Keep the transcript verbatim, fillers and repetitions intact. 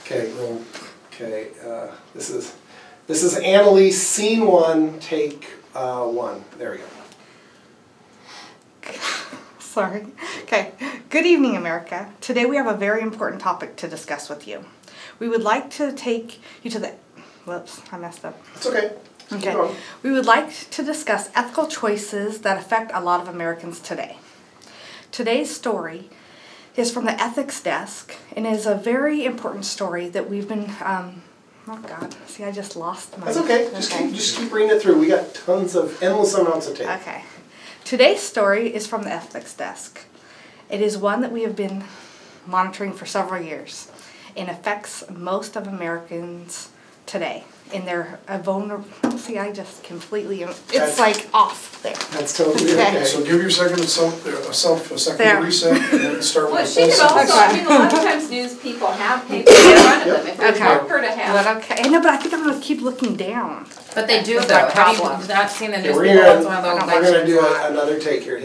Okay, roll. Okay, uh, this is this is Annalise, scene one, take uh, one. There we go. Sorry. Okay. Good evening, America. Today we have a very important topic to discuss with you. We would like to take you to the. Whoops, I messed up. It's okay. Keep Okay. going. We would like to discuss ethical choices that affect a lot of Americans today. Today's story is from the ethics desk and is a very important story that we've been. Um, oh God! See, I just lost my. That's okay. Just keep just keep reading it through. We got tons of endless amounts of tape. Okay. Today's story is from the ethics desk. It is one that we have been monitoring for several years and affects most of Americans today in their uh, vulnerable. See, I just completely. It's That's, like off there. That's totally okay. Okay. So give yourself a self, a self a second There. to reset and then start Well, with she the full could also, sentence. I mean, a lot of times news people have papers in front of them, if they Okay. want her to have. But okay. I know, but I think I'm going to keep looking down. But they do That's though. my Have you problem. not seen the Okay, we're newspaper? That's gonna, one of those we're gonna do elections. a, another take here.